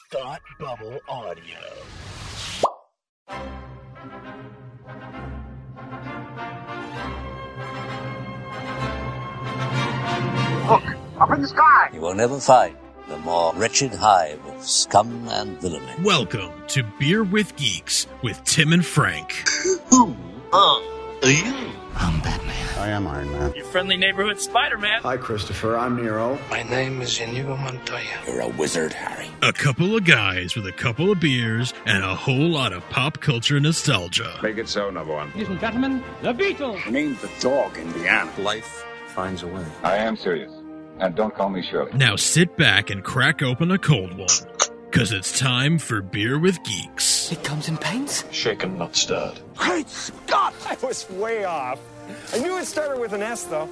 Thought Bubble Audio. Look, up in the sky! You will never find the more wretched hive of scum and villainy. Welcome to Beer with Geeks with Tim and Frank. Who are you? I'm Batman. I am Iron Man. Your friendly neighborhood Spider-Man. Hi, Christopher. I'm Nero. My name is Inigo Montoya. You're a wizard, Harry. A couple of guys with a couple of beers and a whole lot of pop culture nostalgia. Make it so, number one. Ladies and gentlemen, the Beatles. Name the dog, Indiana. Life finds a way. I am serious. And don't call me Shirley. Now sit back and crack open a cold one, because it's time for Beer with Geeks. It comes in paints? Shaken, not stirred. Great Scott! I was way off. I knew it started with an S, though.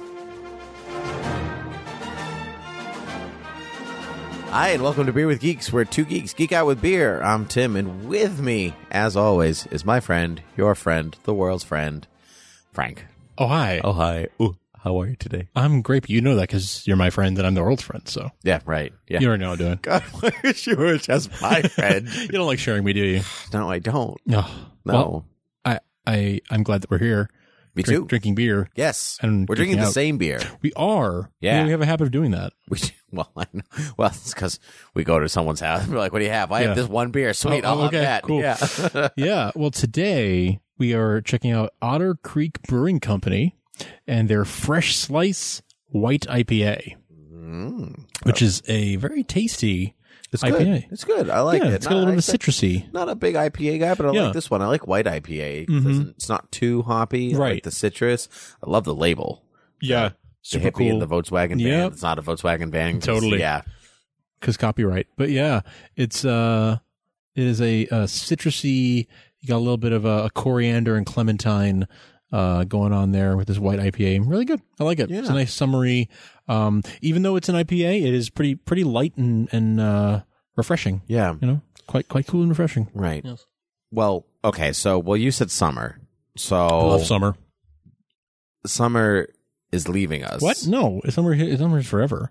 Hi, and welcome to Beer with Geeks, where two geeks geek out with beer. I'm Tim, and with me, as always, is my friend, your friend, the world's friend, Frank. Oh, hi. Oh, hi. Ooh, how are you today? I'm great. You know that because you're my friend and I'm the world's friend, so. Yeah, right. Yeah. You already know what I'm doing. God, I wish you were just my friend. You don't like sharing me, do you? No, I don't. No. No. Well, I'm glad that we're here. Me too. Drinking beer. Yes. And we're drinking geeking the out. same beer. We are. Yeah. We have a habit of doing that. Well, I know. Well, it's because we go to someone's house and we're like, what do you have? I have this one beer. Sweet. I'll have that. Cool. Yeah. Yeah. Well, today we are checking out Otter Creek Brewing Company and their Fresh Slice White IPA, which is a very tasty It's IPA. good. It's good. I like it. It's got a little bit of citrusy. Not a big IPA guy, but I like this one. I like white IPA. It's not too hoppy. I Right. like the citrus. I love the label. Yeah. The Super hippie and cool. the Volkswagen van. Yep. It's not a Volkswagen van. Totally. Yeah. Because copyright. But yeah, it is a citrusy. You got a little bit of a coriander and clementine going on there with this white IPA. Really good. I like it. Yeah. It's a nice summery. Even though it's an IPA, it is pretty light and refreshing. Yeah. You know, quite cool and refreshing. Right. Yes. Well, okay. So, you said summer. So I love summer. Summer is leaving us. What? No, summer is forever.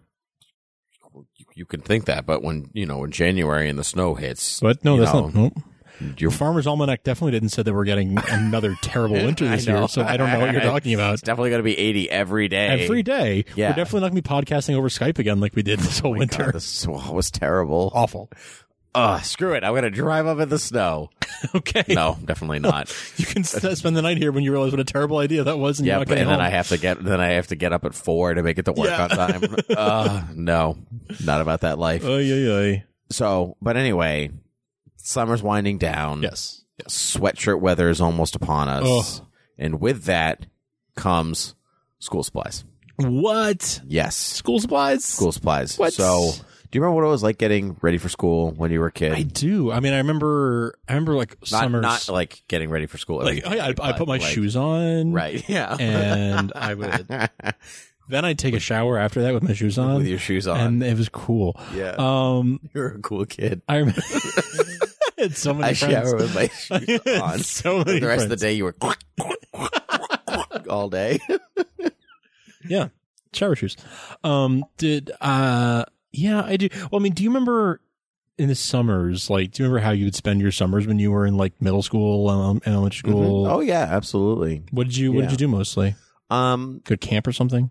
You can think that, but when January and the snow hits, But no, that's not. Nope. Your Farmer's Almanac definitely didn't say that we're getting another terrible winter this year, so I don't know what you're talking about. It's definitely going to be 80 every day. Every day. Yeah. We're definitely not going to be podcasting over Skype again like we did this whole winter. God, this was terrible. Awful. Screw it. I'm going to drive up in the snow. Okay. No, definitely not. You can spend the night here when you realize what a terrible idea that was. And Yeah, you're not but, and getting then home. I have to get up at 4 to make it to work on time. No, not about that life. So, but anyway, summer's winding down. Yes. Sweatshirt weather is almost upon us. And with that comes school supplies. What? Yes. School supplies? School supplies. What? So, do you remember what it was like getting ready for school when you were a kid? I do. I mean, I remember like summers. Not like getting ready for school. Like, I put my shoes on. Right. Yeah. And I would. Then I'd take a shower after that with my shoes on. With your shoes on. And it was cool. Yeah. You're a cool kid. I remember. I had so many I friends. shower with my shoes on. So many the rest of the friends. day you were all day. Yeah. Shower shoes. Yeah, I do. Well, I mean, do you remember in the summers, like, do you remember how you would spend your summers when you were in like middle school, elementary school? Oh yeah, absolutely. What did you do mostly? Go to camp or something?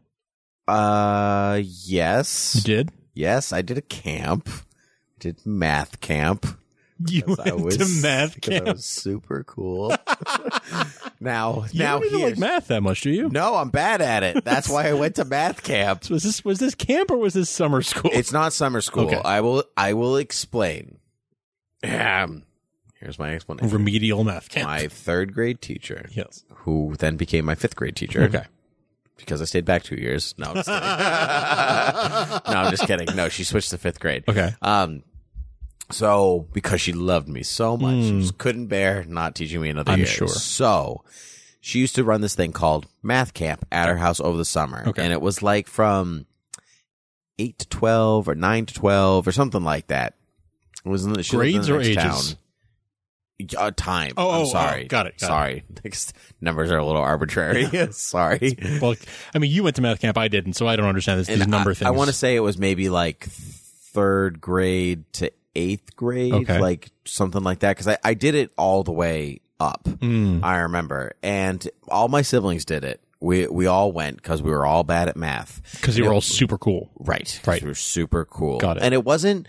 Yes. You did? Yes, I did a camp. Did math camp. You went to math camp. That was super cool. Now You don't even like math that much, do you? No, I'm bad at it. That's why I went to math camp. So was this camp or was this summer school? It's not summer school. Okay. I will explain. Here's my explanation. Remedial math camp. My third grade teacher, Yes. who then became my fifth grade teacher. Okay. Because I stayed back 2 years. No, I'm just kidding. No, I'm just kidding. No, she switched to fifth grade. Okay. So, because she loved me so much, she just couldn't bear not teaching me another I'm year. sure. So, she used to run this thing called math camp at her house over the summer. Okay. And it was like from 8 to 12 or 9 to 12 or something like that. It was in the, she lived in Grades the or next ages? Town. Time. Oh, I'm sorry. got it. Sorry. Numbers are a little arbitrary. Sorry. Well, I mean, you went to math camp. I didn't, so I don't understand these number things. I want to say it was maybe like third grade to 8th grade, Okay. like something like that. Because I did it all the way up. I remember, and all my siblings did it. We all went because we were all bad at math. Because you were all super cool. Right. Right. We were super cool. Got it. And it wasn't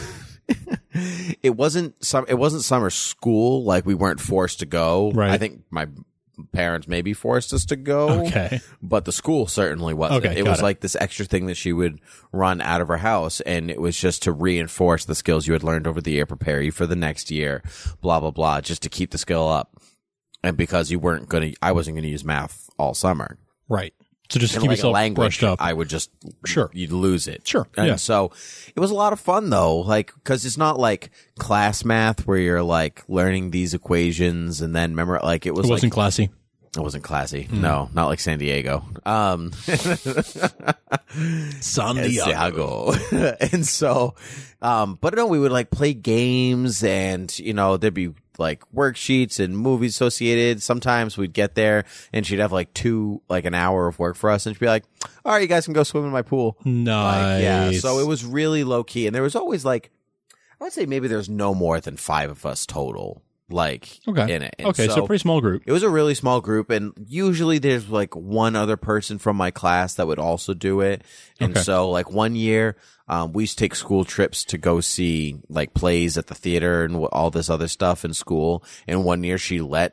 it wasn't summer school, like we weren't forced to go. Right. I think my parents maybe forced us to go. Okay. But the school certainly wasn't. Okay, It got was it. like this extra thing that she would run out of her house, and it was just to reinforce the skills you had learned over the year, prepare you for the next year, blah blah blah, just to keep the skill up. And because I wasn't gonna use math all summer. Right. So just to And keep like yourself language, brushed up. I would just Sure. you'd lose it. Sure. And Yeah. so it was a lot of fun though, like because it's not like class math where you're like learning these equations and then remember like it It wasn't classy. It wasn't classy. No, not like San Diego. San Diego. And so, but no, we would like play games and, you know, there'd be like worksheets and movies associated. Sometimes we'd get there and she'd have like an hour of work for us and she'd be like, all right, you guys can go swim in my pool. Nice. Like, yeah. So it was really low key. And there was always like, I would say maybe there's no more than 5 of us total. Like Okay. in it. And Okay, so pretty small group. It was a really small group, and usually there's like one other person from my class that would also do it. And Okay. so like one year, we used to take school trips to go see like plays at the theater and all this other stuff in school. And one year she let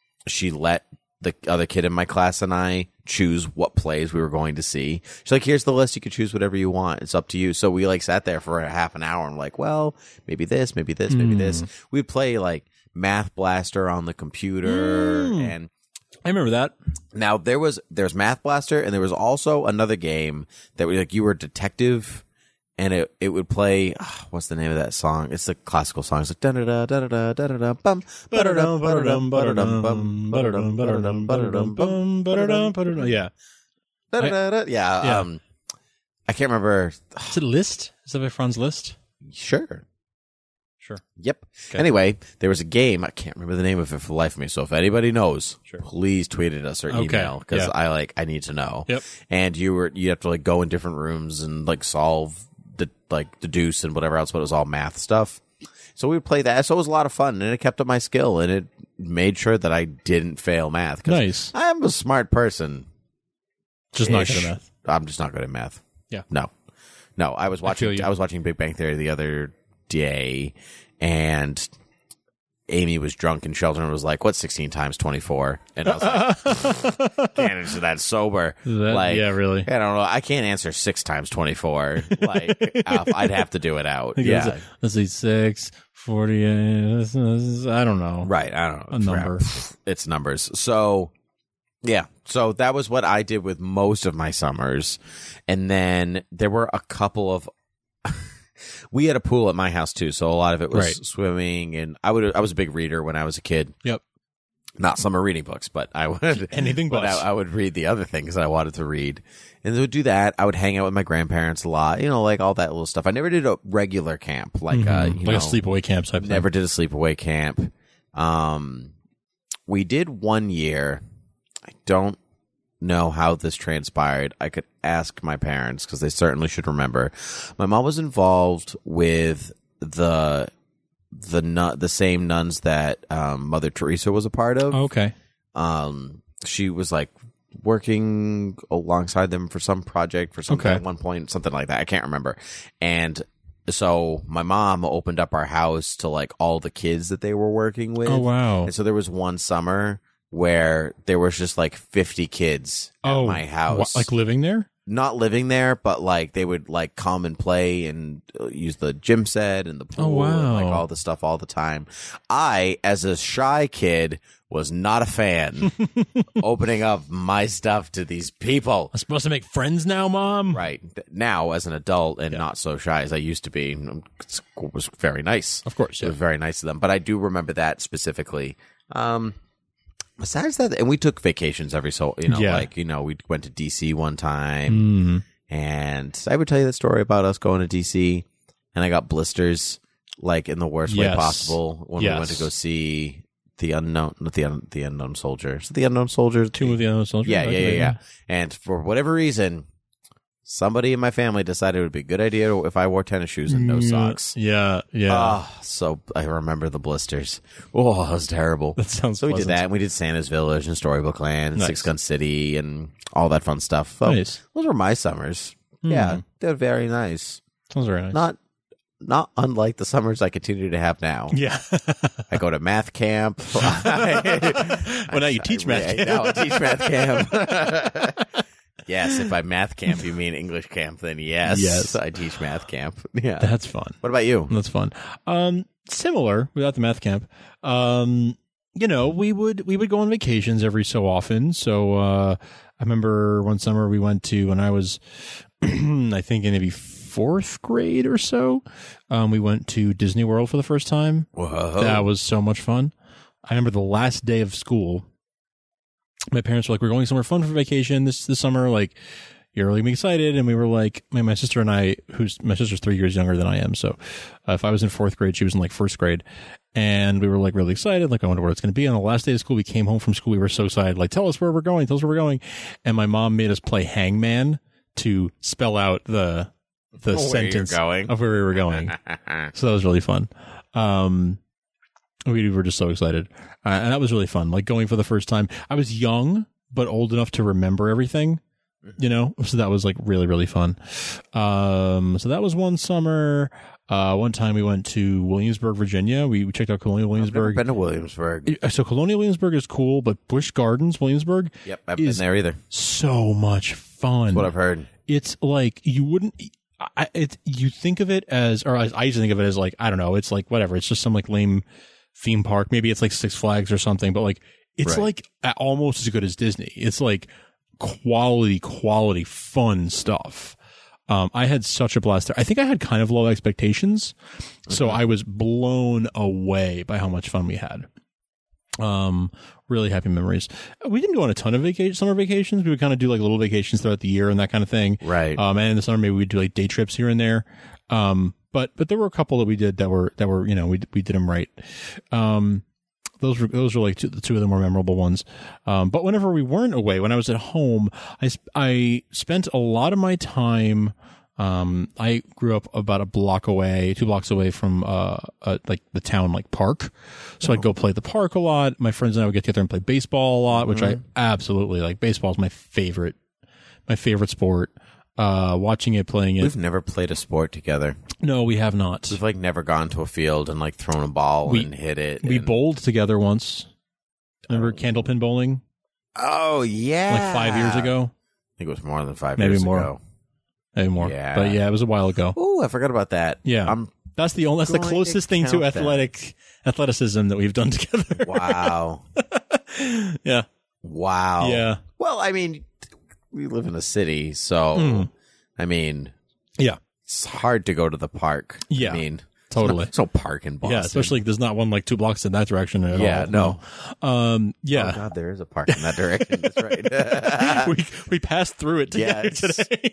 the other kid in my class and I choose what plays we were going to see. She's like, here's the list. You can choose whatever you want. It's up to you. So we like sat there for a half an hour and like, well, maybe this, maybe this, maybe this. We'd play like Math Blaster on the computer. And I remember that. now there's Math Blaster, and there was also another game that was like you were a detective, and it would play. What's the name of that song? It's the classical song. It's like da da da da da da da bum ba da dum ba da dum ba da dum bum ba da dum ba da dum ba da dum bum ba da dum. Yeah. Da da da. Yeah. I can't remember. Is it List? Is that by Franz Liszt? Sure. Sure. Yep. Anyway, there was a game. I can't remember the name of it for the life of me. So if anybody knows, please tweet at us or email because I need to know. Yep. And you have to like go in different rooms and like solve the deuce and whatever else, but it was all math stuff. So we would play that. So it was a lot of fun, and it kept up my skill, and it made sure that I didn't fail math. 'Cause Nice. I'm a smart person. Just not good at math. I'm just not good at math. Yeah. No. I was watching Big Bang Theory the other day, and Amy was drunk and Sheldon was like, what's 16 times 24? And I was like, can't answer that sober. Yeah, really. I don't know. I can't answer 6 times 24. Like, I'd have to do it out. Yeah. Let's see, 6, 48. I don't know. Right. I don't know. A number. It's numbers. So, yeah. So that was what I did with most of my summers. And then there were a couple of we had a pool at my house too, so a lot of it was swimming, and I was a big reader when I was a kid. Yep. Not summer reading books, but I would anything but. I would read the other things that I wanted to read, and I would do that. I would hang out with my grandparents a lot, like all that little stuff. I never did a regular camp, like a sleepaway camp type thing. Never did a sleepaway camp. We did one year. I don't know how this transpired. I could ask my parents because they certainly should remember. My mom was involved with the same nuns that Mother Teresa was a part of. Okay. She was like working alongside them for some project for something at one point, something like that. I can't remember. And so my mom opened up our house to like all the kids that they were working with. Oh, wow. And so there was one summer where there was just like 50 kids at my house. Like living there? Not living there, but like they would like come and play and use the gym set and the pool and like all the stuff all the time. I, as a shy kid, was not a fan opening up my stuff to these people. I'm supposed to make friends now, Mom? Right. Now, as an adult and not so shy as I used to be, it was very nice. Of course. It was very nice of them. But I do remember that specifically. Besides that, and we took vacations every we went to DC one time, and I would tell you the story about us going to DC, and I got blisters, like in the worst way possible when we went to go see the Unknown, not the Unknown Soldier. So the Unknown Soldier, Tomb of the Unknown Soldier. Yeah. And for whatever reason, Somebody in my family decided it would be a good idea if I wore tennis shoes and no socks. Yeah. So I remember the blisters. Oh, that was terrible. That sounds So we did pleasant. that, and we did Santa's Village and Storybook Land and Nice. Six Gun City and all that fun stuff. So Nice. those were my summers. Hmm. Yeah, they're very nice. Sounds very nice. Not unlike the summers I continue to have now. Yeah. I go to math camp. Well, now you teach math camp. Now I teach math camp. Yes, if by math camp you mean English camp, then yes, I teach math camp. Yeah, That's fun. What about you? That's fun. Similar without the math camp. We would go on vacations every so often. So I remember one summer we went to, when I was I think in maybe 4th grade or so, we went to Disney World for the first time. Whoa. That was so much fun. I remember the last day of school, my parents were like, we're going somewhere fun for vacation this summer. Like, you're really excited. And we were like, my sister and I, my sister's 3 years younger than I am. So if I was in 4th grade, she was in like 1st grade. And we were like really excited. Like, I wonder what it's going to be. On the last day of school, we came home from school. We were so excited. Like, tell us where we're going. Tell us where we're going. And my mom made us play Hangman to spell out the sentence of where we were going. So that was really fun. We were just so excited. And that was really fun. Like, going for the first time. I was young, but old enough to remember everything, so that was like really, really fun. So that was one summer. One time we went to Williamsburg, Virginia. We checked out Colonial Williamsburg. I've never been to Williamsburg. So Colonial Williamsburg is cool, but Busch Gardens, Williamsburg. Yep, I've been there either. So much fun. That's what I've heard. It's like, you wouldn't, you think of it as, or I used to think of it as like, I don't know, it's like whatever. It's just some like lame theme park. Maybe it's like Six Flags or something, but like, it's like almost as good as Disney. It's like quality, fun stuff. I had such a blast there. I think I had kind of low expectations, so I was blown away by how much fun we had. Really happy memories. We didn't go on a ton of summer vacations. We would kind of do like little vacations throughout the year and that kind of thing. Right. And in the summer, maybe we'd do like day trips here and there. But there were a couple that we did that were, we did them right. Those were like two of the more memorable ones. But whenever we weren't away, when I was at home, I spent a lot of my time. I grew up about 2 blocks away from, like the town, like park. So I'd go play at the park a lot. My friends and I would get together and play baseball a lot, which I absolutely like. Baseball is my favorite sport. Watching it, playing it. We've never played a sport together. No, we have not. We've like never gone to a field and like thrown a ball and hit it. We bowled together once. Remember candlepin bowling? Oh, yeah. Like 5 years ago? I think it was more than 5 years ago. Maybe more. Yeah. But yeah, it was a while ago. Oh, I forgot about that. Yeah. That's the closest thing to athleticism that we've done together. Wow. Yeah. Wow. Yeah. Well, I mean, we live in a city, so I mean, yeah, it's hard to go to the park. Yeah. I mean, totally. It's no park in Boston. Yeah, especially there's not one like 2 blocks in that direction at all. Yeah, no. Yeah. Oh God, there is a park in that direction. That's right. we passed through it together today.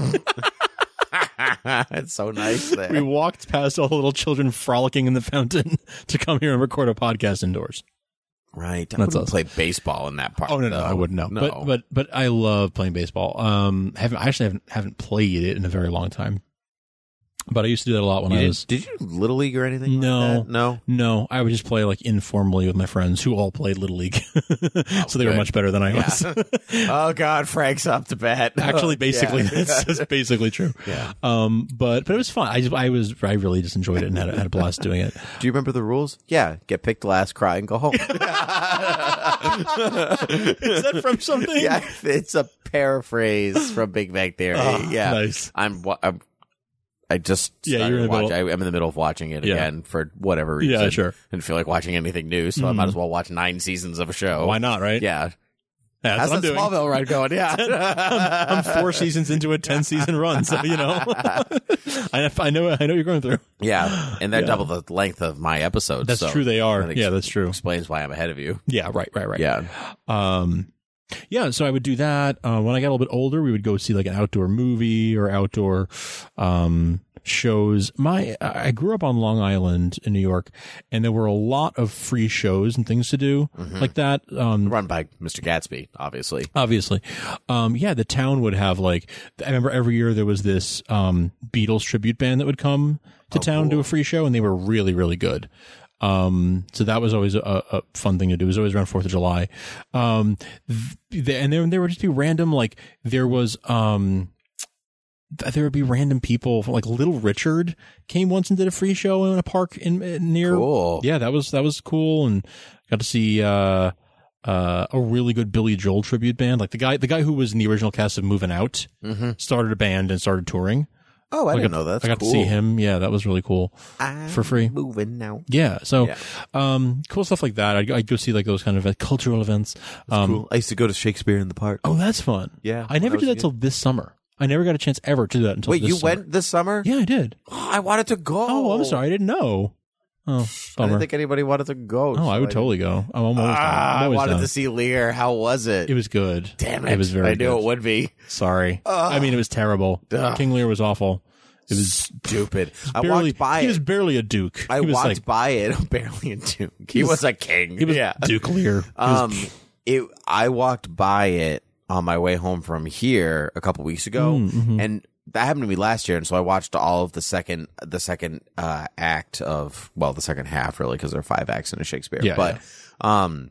It's so nice there. We walked past all the little children frolicking in the fountain to come here and record a podcast indoors. Right. I wouldn't play baseball in that park. Oh no, I wouldn't know. No. But I love playing baseball. Haven't played it in a very long time. But I used to do that a lot when I was. Did you Little League or anything? No, like that? No. I would just play like informally with my friends who all played Little League, so they were much better than I was. Oh God, Frank's up to bat. Actually, basically, that's basically true. Yeah. But it was fun. I really just enjoyed it and had a blast doing it. Do you remember the rules? Yeah, get picked last, cry, and go home. Is that from something? Yeah, it's a paraphrase from Big Bang Theory. Yeah, nice. I just you're in the middle. I'm in the middle of watching it again for whatever reason. Yeah, sure. Didn't feel like watching anything new, so I might as well watch 9 seasons of a show. Why not, right? Yeah. That's How's what I'm that doing. Smallville run going? Yeah. I'm 4 seasons into a 10-season run, so I know what you're going through. Yeah, and they're double the length of my episodes. That's true. They are. Yeah, that's true. Explains why I'm ahead of you. Yeah. Right. Yeah. Yeah, so I would do that. When I got a little bit older, we would go see like an outdoor movie or outdoor shows. I grew up on Long Island in New York, and there were a lot of free shows and things to do like that. Run by Mr. Gatsby, obviously. Yeah, the town would have like, I remember every year there was this Beatles tribute band that would come to town, do a free show, and they were really, really good. So that was always a fun thing to do. It was always around 4th of July. And there would just be random, like, there would be random people from, like, Little Richard came once and did a free show in a park near. Cool. Yeah, that was cool. And got to see, a really good Billy Joel tribute band. Like the guy who was in the original cast of Moving Out started a band and started touring. Oh, I didn't know that. I got to see him. Yeah, that was really cool. For free. Moving now. Yeah. So, cool stuff like that. I'd go see like those kind of cultural events. Cool. I used to go to Shakespeare in the Park. Oh, that's fun. Yeah. I never did that till this summer. I never got a chance ever to do that until Wait, this you summer. went this summer? Yeah, I did. Oh, I wanted to go. Oh, I'm sorry. I didn't know. Oh, bummer. I didn't think anybody wanted to go. Oh, I would totally go. I'm always down. I wanted to see Lear. How was it? It was good. Damn it. It was very good. I knew it would be. Sorry. I mean, it was terrible. King Lear was awful. It was stupid. I walked by it. He was barely a duke. I walked by it. Barely a duke. He was a king. He was Duke Lear. I walked by it on my way home from here a couple weeks ago, and that happened to me last year. And so I watched all of the second act of, well, the second half really, because there are 5 acts in a Shakespeare. Yeah, but I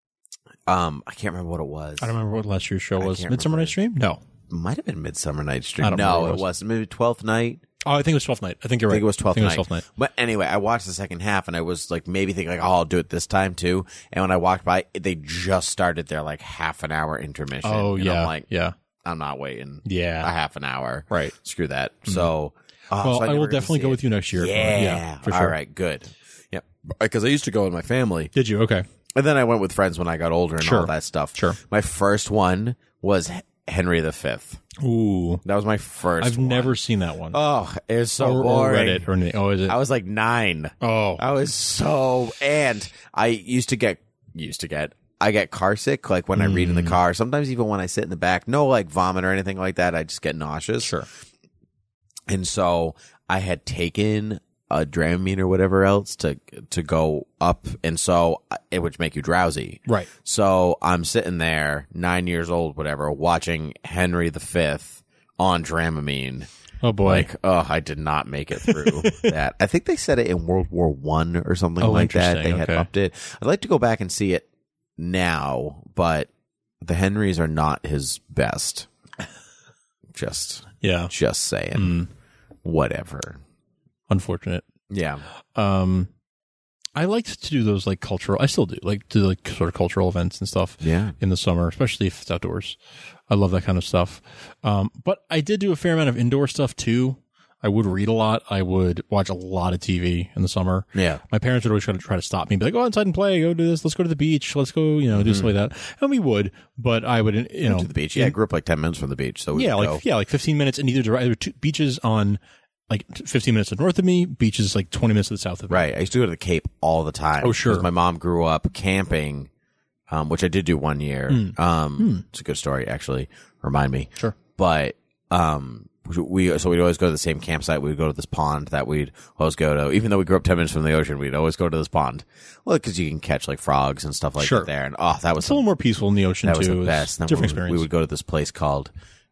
can't remember what it was. I don't remember what last year's show was. Midsummer Night's Dream? No. Might have been Midsummer Night's Dream. I don't remember what it wasn't. Maybe 12th Night. Oh, I think it was 12th Night. I think you're right. I think it was 12th night. But anyway, I watched the second half and I was like maybe thinking like, oh, I'll do it this time too. And when I walked by, they just started their like half an hour intermission. Oh, and yeah. I'm like, yeah. I'm not waiting. Yeah. A half an hour. Right. Screw that. So, well, so I will definitely go with you next year. Yeah. For sure. All right. Good. Yep. Because I used to go with my family. Did you? Okay. And then I went with friends when I got older and all that stuff. Sure. My first one was Henry V. Ooh. That was my first I've one. never seen that one. Oh, it's so or boring. read it or anything. Oh, is it? I was like 9. Oh. I was so, and I used to get, I get car sick, like when I read in the car, sometimes even when I sit in the back, no like vomit or anything like that. I just get nauseous. Sure. And so I had taken a Dramamine or whatever else to go up. And so it would make you drowsy. Right. So I'm sitting there 9 years old, whatever, watching Henry V on Dramamine. Oh boy. Like, I did not make it through that. I think they said it in World War I or something like that. They had upped it. I'd like to go back and see it now, but the Henrys are not his best. Just saying. Whatever. Unfortunate. Yeah. I liked to do those like cultural. I still do like sort of cultural events and stuff. Yeah. In the summer, especially if it's outdoors. I love that kind of stuff. But I did do a fair amount of indoor stuff too. I would read a lot. I would watch a lot of TV in the summer. Yeah. My parents would always try to stop me and be like, go outside and play, go do this, let's go to the beach, let's go, do stuff like that. And we would, but I would, to the beach. Yeah, I grew up like 10 minutes from the beach. So like 15 minutes in either direction. There were 2 beaches on like 15 minutes to the north of me, beaches like 20 minutes to the south of me. Right. I used to go to the Cape all the time. Oh, sure. Because my mom grew up camping, which I did do one year. It's a good story, actually. Remind me. Sure. But, we'd always go to the same campsite. We'd go to this pond that we'd always go to. Even though we grew up 10 minutes from the ocean, we'd always go to this pond. Well, because you can catch like frogs and stuff like that there. And that was a little more peaceful in the ocean too. That was the best. Different experience. We would go to this place called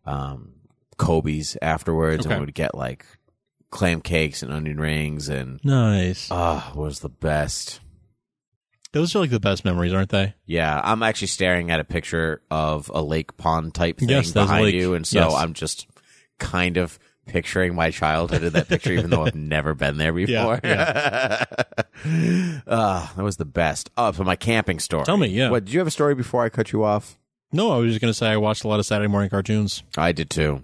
Kobe's afterwards, and we would get like clam cakes and onion rings and nice. It was the best. Those are like the best memories, aren't they? Yeah, I'm actually staring at a picture of a lake pond type thing behind you, and so I'm just kind of picturing my childhood in that picture, even though I've never been there before. That was the best. Oh, so my camping story. Tell me, yeah. What, did you have a story before I cut you off? No, I was just going to say I watched a lot of Saturday morning cartoons. I did too.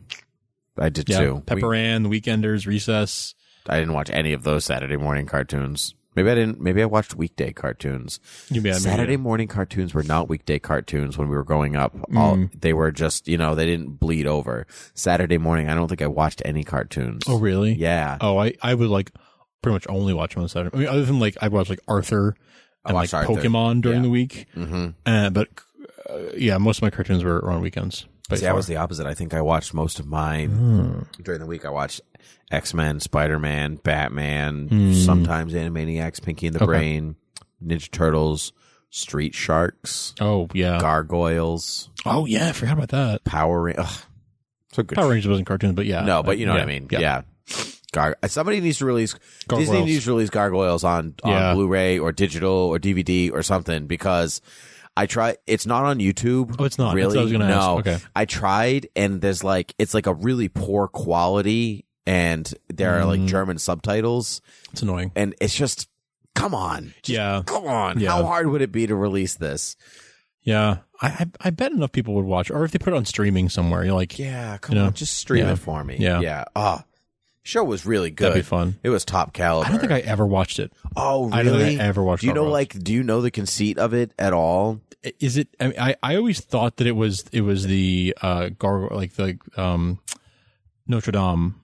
Pepper Ann, The Weekenders, Recess. I didn't watch any of those Saturday morning cartoons. Maybe I didn't. Maybe I watched weekday cartoons. Saturday morning cartoons were not weekday cartoons when we were growing up. They were just, they didn't bleed over. Saturday morning, I don't think I watched any cartoons. Oh, really? Yeah. Oh, I would like pretty much only watch them on Saturday. I mean, other than like I'd watch like Arthur and like Pokemon during the week. Mm-hmm. But most of my cartoons were on weekends. See, I was the opposite. I think I watched most of mine during the week. I watched X-Men, Spider-Man, Batman, sometimes Animaniacs, Pinky and the Brain, Ninja Turtles, Street Sharks. Oh, yeah. Gargoyles. Oh, yeah. I forgot about that. Power Rangers. So good. Power Rangers wasn't cartoons, but yeah. No, but you know what I mean. Yeah. Somebody needs to release Gargoyles. Disney needs to release Gargoyles on Blu-ray or digital or DVD or something, because I try. It's not on YouTube. Oh, it's not. Really? That's what I was gonna ask. Okay. I tried, and there's it's like a really poor quality, and there are like German subtitles. It's annoying, and it's just come on. Come on. Yeah. How hard would it be to release this? Yeah, I bet enough people would watch, or if they put it on streaming somewhere, you're like, come on, just stream it for me. Yeah. Show was really good. That'd be fun. It was top caliber. I don't think I ever watched it. Oh, really? I don't think I ever watched it. Do you know the conceit of it at all? Is it? I mean, I always thought that it was the gargoyle, like the Notre Dame.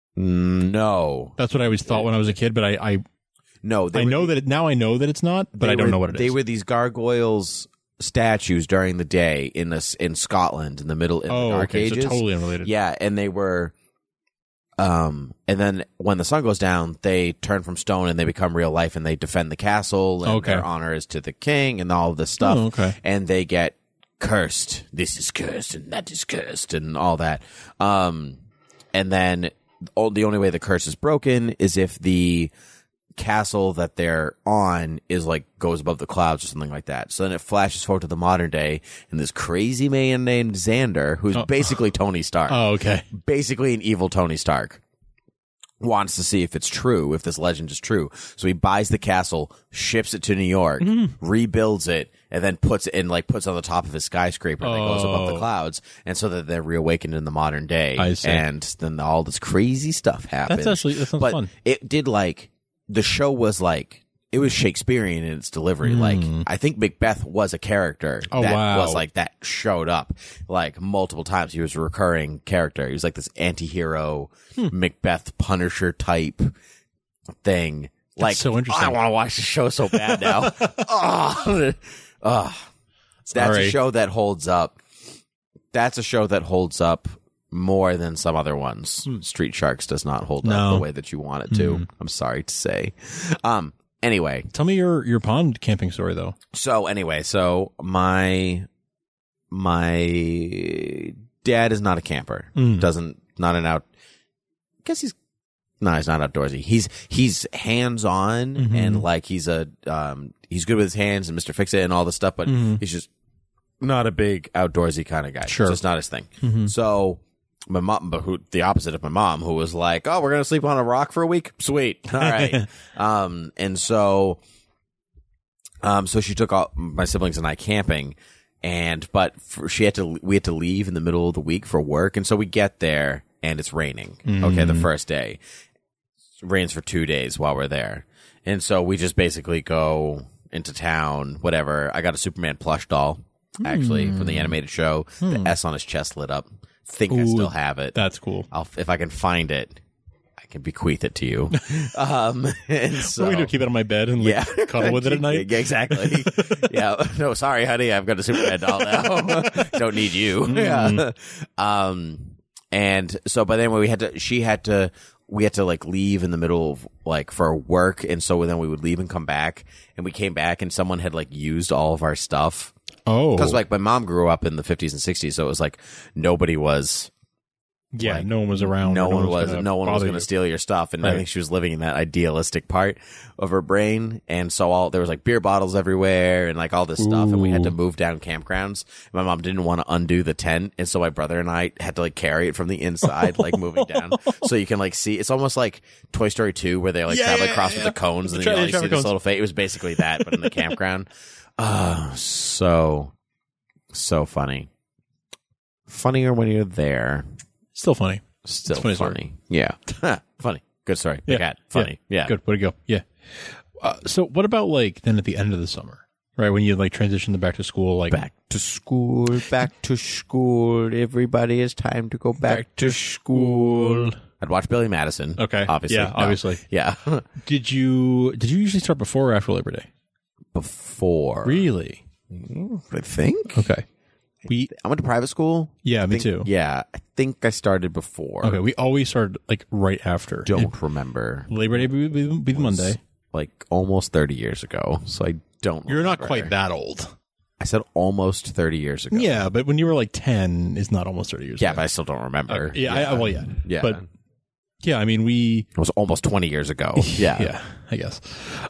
No, that's what I always thought when I was a kid. But I know that now I know that it's not, but I don't know what it is. They were these gargoyles statues during the day in Scotland in the Middle the Dark Ages. So totally unrelated. Yeah, and they were. And then when the sun goes down, they turn from stone and they become real life, and they defend the castle, and their honor is to the king, and all of this stuff. And they get cursed. This is cursed, and that is cursed, and all that. And then the only way the curse is broken is if the castle that they're on is goes above the clouds or something like that. So then it flashes forward to the modern day, and this crazy man named Xander, who's basically Tony Stark. Oh, okay. Basically an evil Tony Stark. Wants to see if it's true, if this legend is true. So he buys the castle, ships it to New York, rebuilds it, and then puts it on the top of his skyscraper that goes above the clouds, and so that they're reawakened in the modern day. I see. And then all this crazy stuff happens. That sounds fun. It did the show was it was Shakespearean in its delivery. I think Macbeth was a character that showed up multiple times. He was a recurring character. He was this anti-hero Macbeth Punisher type thing. That's so interesting. I want to watch the show so bad now. That's a show that holds up. That's a show that holds up more than some other ones. Street Sharks does not hold up the way that you want it to. I'm sorry to say. Anyway, tell me your pond camping story though. So my dad is not a camper. He's not outdoorsy. He's hands on and he's he's good with his hands and Mr. Fix-It and all this stuff, but he's just not a big outdoorsy kind of guy. Sure. It's just not his thing. So my mom, the opposite of my mom, who was like, "Oh, we're gonna sleep on a rock for a week. Sweet, all right." And so she took all my siblings and I camping, but we had to leave in the middle of the week for work, and so we get there and it's raining. Okay, the first day it rains for 2 days while we're there, and so we just basically go into town. Whatever. I got a Superman plush doll actually from the animated show. The S on his chest lit up. I still have it. That's cool. If I can find it, I can bequeath it to you. And so, what do we do? Keep it on my bed and cuddle with it at night? Yeah, exactly. Yeah. No, sorry, honey. I've got a Superman doll now. Don't need you. Yeah. And so, but then we had to leave in the middle of for work. And so then we would leave and come back, and we came back and someone had used all of our stuff. Oh, because my mom grew up in the 50s and 60s, so it was nobody was. Yeah, no one was around. No one was going to steal your stuff, and I think she was living in that idealistic part of her brain. And so there was beer bottles everywhere and all this stuff, and we had to move down campgrounds. My mom didn't want to undo the tent, and so my brother and I had to carry it from the inside, moving down, so you can see. It's almost like Toy Story 2, where they travel across with the cones, and then you see this little face. It was basically that, but in the campground. So funny. Funnier when you're there. Still funny. Still funny. Yeah. Funny. Good story. Yeah. Cat. Funny. Yeah. Good. Way to go. Yeah. So what about then at the end of the summer, right? When you transition to back to school, back to school. Everybody, it's time to go back to school. I'd watch Billy Madison. Okay. Obviously. Yeah. Obviously. Yeah. Did you usually start before or after Labor Day? Before. Really? I think. Okay. I went to private school. Yeah, me too. Yeah, I think I started before. Okay, we always started like right after. Don't remember. Labor Day would be the Monday. Like almost 30 years ago. So I don't You're not remember. quite that old. I said almost 30 years ago. Yeah, but when you were like 10 is not almost 30 years Yeah, ago. but I still don't remember. Yeah. Yeah. But yeah, I mean, it was almost 20 years ago. Yeah. Yeah, I guess.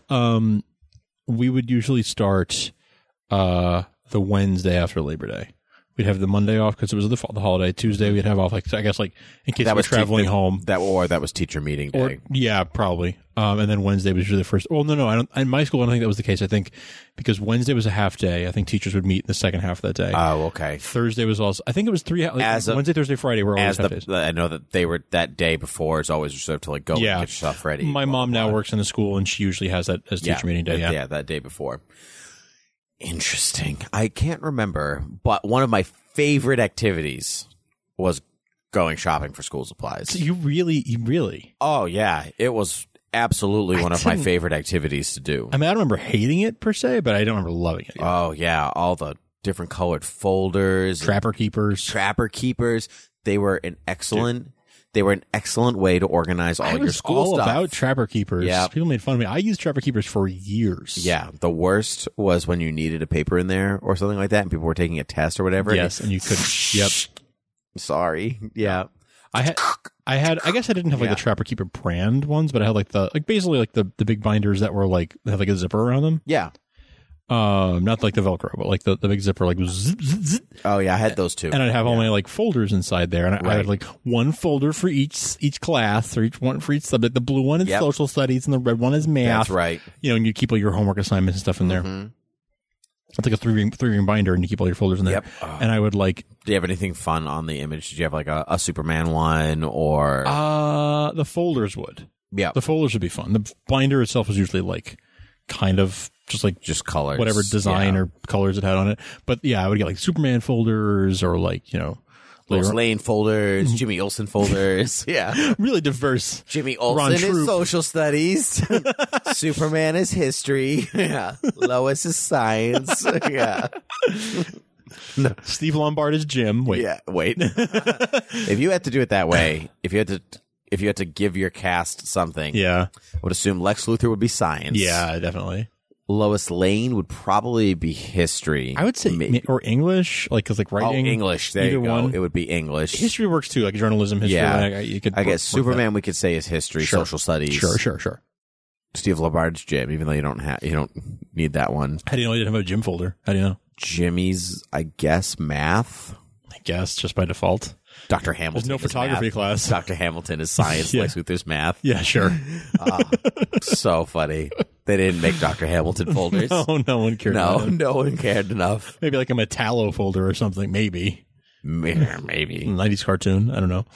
We would usually start the Wednesday after Labor Day. We'd have the Monday off because it was the holiday. Tuesday we'd have off, like I guess, like in case we're traveling home. That was teacher meeting day. Or, yeah, probably. And then Wednesday was usually the first. Well, no, I don't. In my school, I don't think that was the case. I think because Wednesday was a half day, I think teachers would meet in the second half of that day. Oh, okay. Thursday was also. I think it was Wednesday, Thursday, Friday were always half days. I know that they were that day before is always reserved to like go and get yourself ready. My mom now works in a school, and she usually has that as teacher meeting day. Yeah, that day before. Interesting. I can't remember, but one of my favorite activities was going shopping for school supplies. So you really? Oh yeah, it was absolutely one of my favorite activities to do. I mean, I don't remember hating it per se, but I don't remember loving it. Oh yeah, all the different colored folders, Trapper Keepers. They were an excellent way to organize all your school all stuff. About Trapper Keepers. Yeah. People made fun of me. I used Trapper Keepers for years. Yeah. The worst was when you needed a paper in there or something like that and people were taking a test or whatever. Yes, and you couldn't. Yep. Sorry. Yeah. I guess I didn't have like the Trapper Keeper brand ones, but I had basically the big binders that were like, have like a zipper around them. Yeah. Not like the Velcro, but like the big zipper, like zip, zip, zip. Oh yeah, I had those too. And I'd have all my like folders inside there, and I had like one folder for each class, or one for each subject. The blue one is social studies, and the red one is math. That's right. You know, and you keep all your homework assignments and stuff in there. Mm-hmm. It's like a three-ring binder, and you keep all your folders in there. Yep. And I would like. Do you have anything fun on the image? Did you have like a Superman one or? The folders would. Yeah. The folders would be fun. The binder itself was usually like kind of just colors, whatever design or colors it had on it. But yeah, I would get like Superman folders or like, you know, Lois Lane folders, Jimmy Olsen folders. Yeah. Really diverse. Jimmy Olsen is social studies. Superman is history. Yeah. Lois is science. Yeah. No. Steve Lombard is Jim. Wait. Yeah. Wait. If you had to do it that way, if you had to give your cast something, I would assume Lex Luthor would be science. Yeah, definitely. Lois Lane would probably be history. I would say, or English, like, because like writing. Oh, English. There you go. One. It would be English. History works too, like journalism, history. Yeah. I guess Superman we could say is history, social studies. Sure. Steve Lombard's Jim, even though you don't need that one. How do you know you didn't have a Jim folder? How do you know? Jimmy's, I guess, math. I guess just by default. Dr. Hamilton. There's no photography math. class. Dr. Hamilton is science. Lex Luthor's math. Yeah, sure. So funny. They didn't make Dr. Hamilton folders. No one cared. No one cared enough. Maybe like a Metallo folder or something. Maybe. 90s cartoon. I don't know.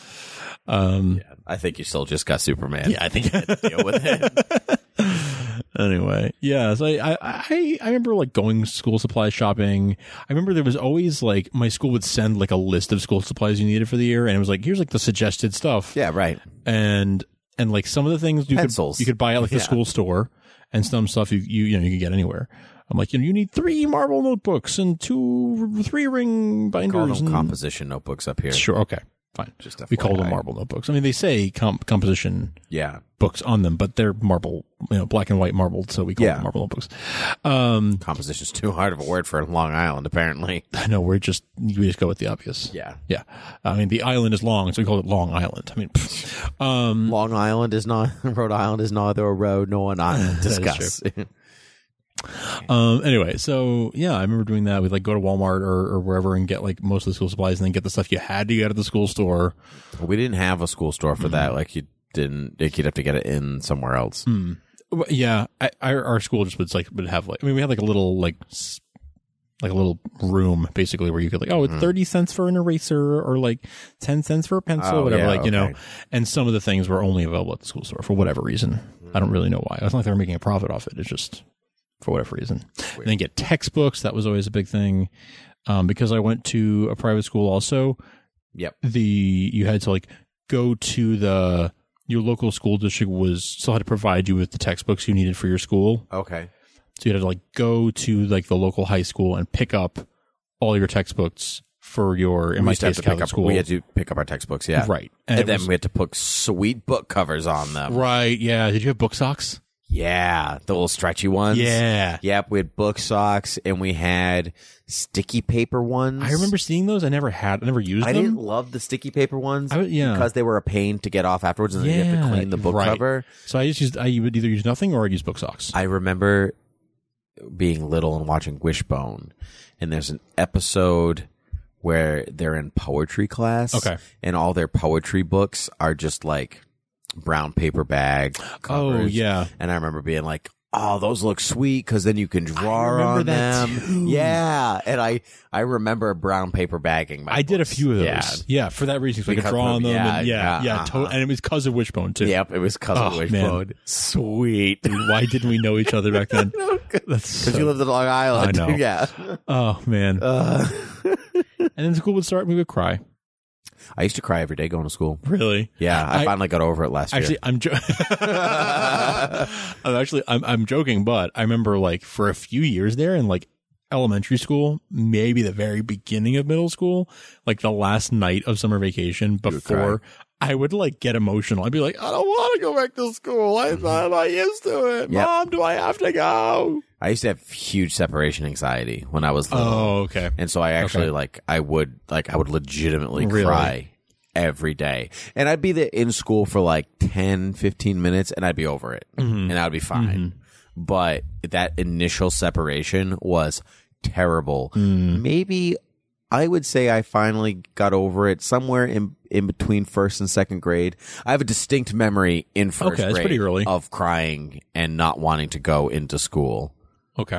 I think you still just got Superman. Yeah, I think you had to deal with it. Anyway, yeah. So I remember like going school supply shopping. I remember there was always like my school would send like a list of school supplies you needed for the year, and it was like here's like the suggested stuff. Yeah, right. And like some of the things you could buy at like the school store, and some stuff you could get anywhere. I'm like, you need 3 marble notebooks and 2 3-ring binders. Call them composition notebooks up here. Sure, okay. Fine. We call them marble notebooks. I mean, they say composition books on them, but they're marble, black and white marbled, so we call them marble notebooks. Composition's too hard of a word for Long Island, apparently. No, we just go with the obvious. Yeah. Yeah. I mean, the island is long, so we call it Long Island. I mean, Long Island is not, Rhode Island is neither a road nor an island. Discuss. Anyway, so yeah, I remember doing that. We'd like go to Walmart or wherever and get like most of the school supplies and then get the stuff you had to get at the school store. We didn't have a school store for that. Like you'd have to get it in somewhere else. Yeah. Our school just would have like, I mean, we had like a little like a little room basically where you could like, it's 30 cents for an eraser or like 10 cents for a pencil, whatever, and some of the things were only available at the school store for whatever reason. I don't really know why. It's not like they were making a profit off it. It's just for whatever reason. And then get textbooks. That was always a big thing. Because I went to a private school also. Yep. You had to like go to your local school district still had to provide you with the textbooks you needed for your school. Okay. So you had to like go to like the local high school and pick up all your textbooks for your, in my case, Catholic school. We had to pick up our textbooks, yeah. Right. And then we had to put sweet book covers on them. Right, yeah. Did you have book socks? Yeah, the little stretchy ones. Yeah. Yep, we had book socks, and we had sticky paper ones. I remember seeing those. I never used them. I didn't love the sticky paper ones yeah. because they were a pain to get off afterwards, and then you have to clean the book cover. So I would either use nothing or I'd use book socks. I remember being little and watching Wishbone, and there's an episode where they're in poetry class. Okay. And all their poetry books are just like brown paper bag covers. Oh, yeah. And I remember being like, oh, those look sweet because then you can draw on them. Too. Yeah. And I remember brown paper bagging my I did a books. few of those. Yeah, for that reason. So I could draw on them. And and it was because of Wishbone, too. Yep, it was because of Wishbone. Man. Sweet. Dude, why didn't we know each other back then? Because you lived in Long Island. I know. Yeah. Oh, man. And then school would start, we would cry. I used to cry every day going to school. Really? Yeah, I finally got over it last year. I'm joking, but I remember like for a few years there in like elementary school, maybe the very beginning of middle school, like the last night of summer vacation before, I would like get emotional. I'd be like, I don't want to go back to school. I'm not used to it. Yep. Mom, do I have to go? I used to have huge separation anxiety when I was little. Oh, okay. And so I actually I would legitimately cry every day. And I'd be there in school for like 10, 15 minutes and I'd be over it. And I would be fine. But that initial separation was terrible. Maybe I would say I finally got over it somewhere in between first and second grade. I have a distinct memory in first grade pretty early. of crying and not wanting to go into school. Okay.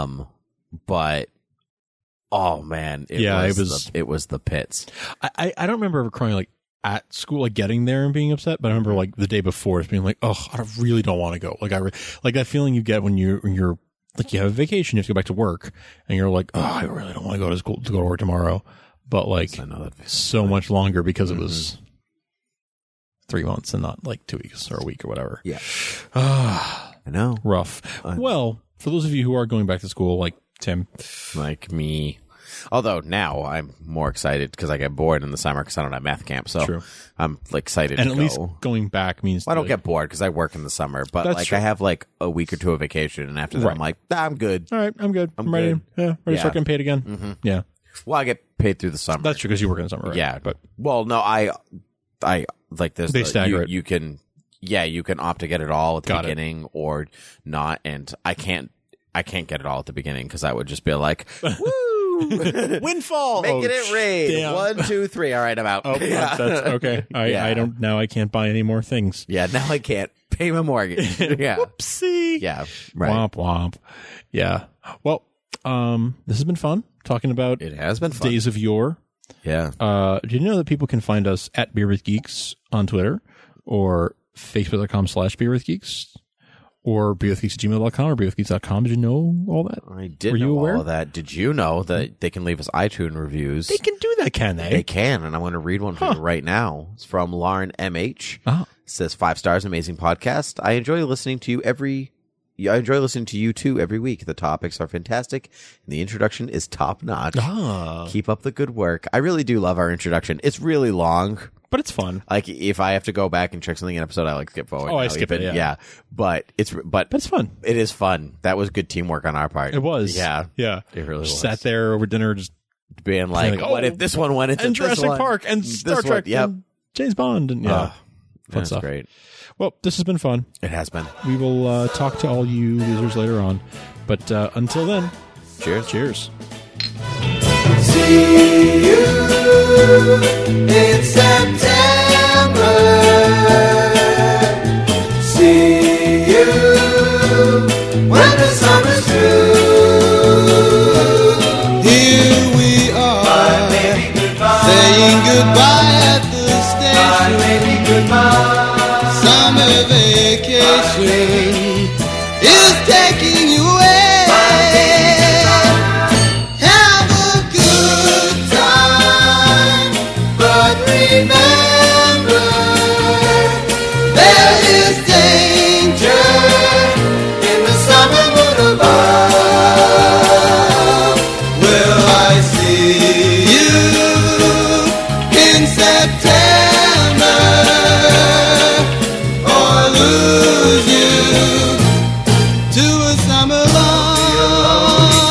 But oh man, it was the pits. I don't remember ever crying like at school, like getting there and being upset, but I remember like the day before just being like, oh, I really don't want to go. Like like that feeling you get when you're like you have a vacation, you have to go back to work, and you're like, oh, I really don't want to go to school to go to work tomorrow. But like so much longer because it was 3 months and not like 2 weeks or a week or whatever. Yeah. I know. Rough. Well, for those of you who are going back to school, like Tim. Like me. Although now I'm more excited because I get bored in the summer because I don't have math camp. So True. I'm like excited and to at go. least going back means I don't get bored because I work in the summer. But That's like true. I have like a week or two of vacation, and after that I'm like, I'm good. All right, I'm good. I'm ready. good. Ready to start getting paid again. Yeah. Well, I get paid through the summer. That's true because you work in the summer, right? Yeah, but well, no, I like this. They stagger it. You can opt to get it all at the Got it. beginning or not, and I can't get it all at the beginning because I would just be like, woo, windfall, making it rain. Damn. 1, 2, 3. All right, I'm out. Oh, that's okay. I don't now. I can't buy any more things. Yeah, now I can't pay my mortgage. Yeah, whoopsie. Yeah, right. Womp womp. Yeah. Well, this has been fun talking about. It has been fun. Days of yore. Yeah. Do you know that people can find us at Beer with Geeks on Twitter or Facebook.com/BeerWithGeeks or beerwithgeeks@gmail.com or beerwithgeeks.com? Did you know all that? I did Were you know aware? all of that. Did you know that they can leave us iTunes reviews? They can do that, can they? They can, and I want to read one for you right now. It's from Lauren MH. Oh. It says 5 stars, amazing podcast. I enjoy listening to you too every week. The topics are fantastic, and the introduction is top notch. Keep up the good work. I really do love our introduction. It's really long, but it's fun. Like if I have to go back and check something in an episode, I like skip forward. Oh, I skip it. Yeah. But it's fun. It is fun. That was good teamwork on our part. It was. Yeah. Yeah. It really was. Sat there over dinner just being like, what if this one went into and this Jurassic one? Park and Star Trek and James Bond and fun stuff. Great. Well, this has been fun. It has been. We will talk to all you losers later on. But until then, cheers. Cheers. See you in September. See you when the summer's through. Here we are, saying goodbye at the station. Bye, baby, goodbye. Summer vacation is taking you away. Have a good time, but remember there is danger in the summer moon of I'm alone.